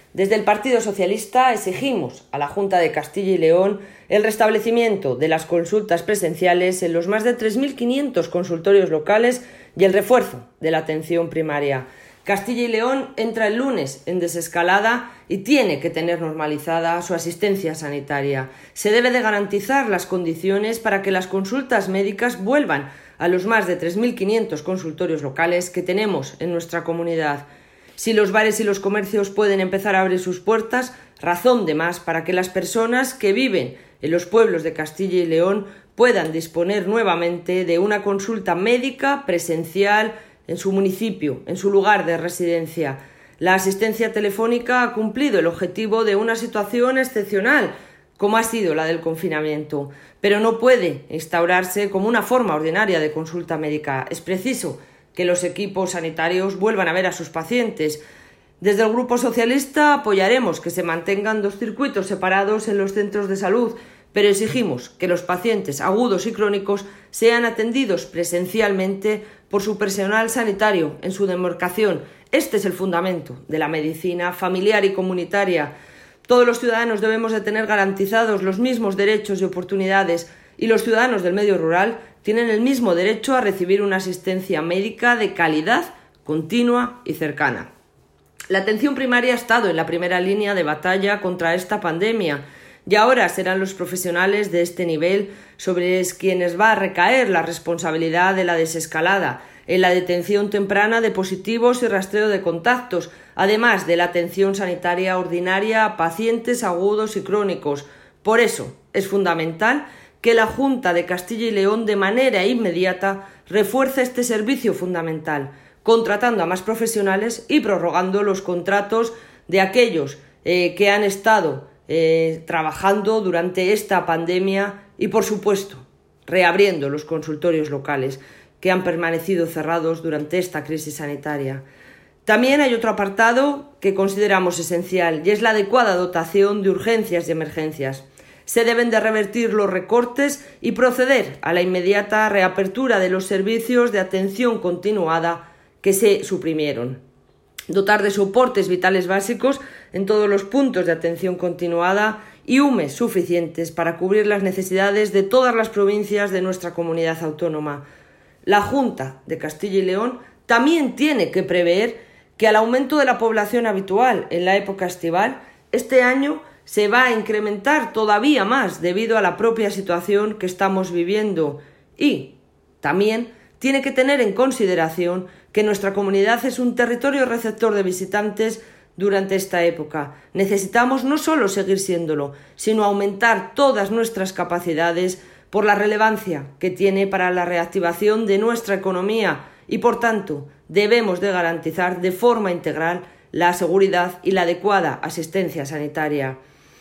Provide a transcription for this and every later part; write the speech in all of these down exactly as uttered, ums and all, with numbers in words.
Desde el Partido Socialista exigimos a la Junta de Castilla y León el restablecimiento de las consultas presenciales en los más de tres mil quinientos consultorios locales y el refuerzo de la atención primaria. Castilla y León entra el lunes en desescalada y tiene que tener normalizada su asistencia sanitaria. Se debe de garantizar las condiciones para que las consultas médicas vuelvan a los más de tres mil quinientos consultorios locales que tenemos en nuestra comunidad. Si los bares y los comercios pueden empezar a abrir sus puertas, razón de más para que las personas que viven en los pueblos de Castilla y León puedan disponer nuevamente de una consulta médica presencial en su municipio, en su lugar de residencia. La asistencia telefónica ha cumplido el objetivo de una situación excepcional, como ha sido la del confinamiento, pero no puede instaurarse como una forma ordinaria de consulta médica. Es preciso que los equipos sanitarios vuelvan a ver a sus pacientes. Desde el Grupo Socialista apoyaremos que se mantengan dos circuitos separados en los centros de salud, pero exigimos que los pacientes agudos y crónicos sean atendidos presencialmente por su personal sanitario en su demarcación. Este es el fundamento de la medicina familiar y comunitaria. Todos los ciudadanos debemos de tener garantizados los mismos derechos y oportunidades, y los ciudadanos del medio rural tienen el mismo derecho a recibir una asistencia médica de calidad, continua y cercana. La atención primaria ha estado en la primera línea de batalla contra esta pandemia, y ahora serán los profesionales de este nivel sobre quienes va a recaer la responsabilidad de la desescalada, en la detención temprana de positivos y rastreo de contactos, además de la atención sanitaria ordinaria a pacientes agudos y crónicos. Por eso es fundamental que la Junta de Castilla y León de manera inmediata refuerce este servicio fundamental, contratando a más profesionales y prorrogando los contratos de aquellos eh, que han estado eh, trabajando durante esta pandemia y, por supuesto, reabriendo los consultorios locales que han permanecido cerrados durante esta crisis sanitaria. También hay otro apartado que consideramos esencial y es la adecuada dotación de urgencias y emergencias. Se deben de revertir los recortes y proceder a la inmediata reapertura de los servicios de atención continuada que se suprimieron. Dotar de soportes vitales básicos en todos los puntos de atención continuada y U M Es suficientes para cubrir las necesidades de todas las provincias de nuestra comunidad autónoma. La Junta de Castilla y León también tiene que prever que al aumento de la población habitual en la época estival, este año se va a incrementar todavía más debido a la propia situación que estamos viviendo. Y también tiene que tener en consideración que nuestra comunidad es un territorio receptor de visitantes durante esta época. Necesitamos no solo seguir siéndolo, sino aumentar todas nuestras capacidades por la relevancia que tiene para la reactivación de nuestra economía y, por tanto, debemos de garantizar de forma integral la seguridad y la adecuada asistencia sanitaria.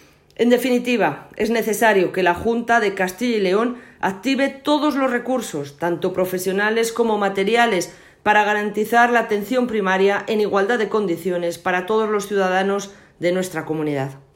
En definitiva, es necesario que la Junta de Castilla y León active todos los recursos, tanto profesionales como materiales, para garantizar la atención primaria en igualdad de condiciones para todos los ciudadanos de nuestra comunidad.